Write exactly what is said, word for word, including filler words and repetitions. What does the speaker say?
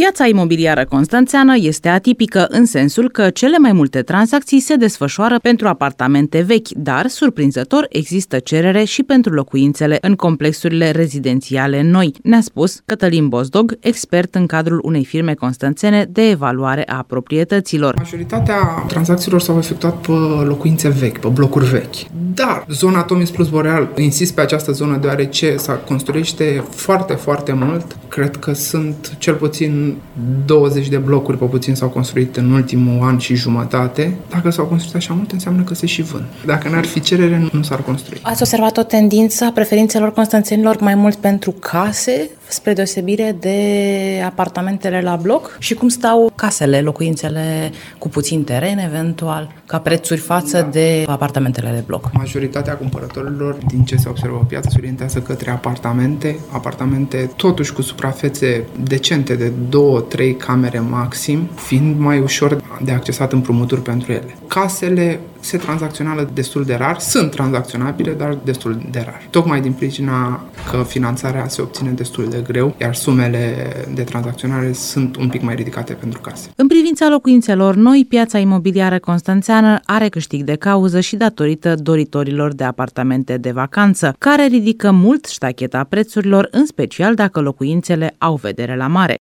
Piața imobiliară constanțeană este atipică în sensul că cele mai multe tranzacții se desfășoară pentru apartamente vechi, dar, surprinzător, există cerere și pentru locuințele în complexurile rezidențiale noi, ne-a spus Cătălin Bozdog, expert în cadrul unei firme constanțene de evaluare a proprietăților. Majoritatea tranzacțiilor s-au efectuat pe locuințe vechi, pe blocuri vechi. Dar zona Tomis Plus Boreal, insist pe această zonă deoarece se construiește foarte, foarte mult. Cred că sunt cel puțin douăzeci de blocuri, pe puțin s-au construit în ultimul an și jumătate. Dacă s-au construit așa mult, înseamnă că se și vând. Dacă n-ar fi cerere, nu s-ar construi. Ați observat o tendință a preferințelor constanțenilor mai mult pentru case, spre deosebire de apartamentele la bloc? Și cum stau casele, locuințele cu puțin teren, eventual, ca prețuri față da. de apartamentele de bloc? Majoritatea cumpărătorilor, din ce se observă pe piață, se orientează către apartamente, apartamente totuși cu suprafețe decente de două, trei camere maxim, fiind mai ușor de accesat împrumuturi pentru ele. Casele se tranzacționează destul de rar, sunt tranzacționabile, dar destul de rar. Tocmai din pricina că finanțarea se obține destul de greu, iar sumele de tranzacționare sunt un pic mai ridicate pentru case. În privința locuințelor noi, piața imobiliară constanțeană are câștig de cauză și datorită doritorilor de apartamente de vacanță, care ridică mult ștacheta prețurilor, în special dacă locuințele au vedere la mare.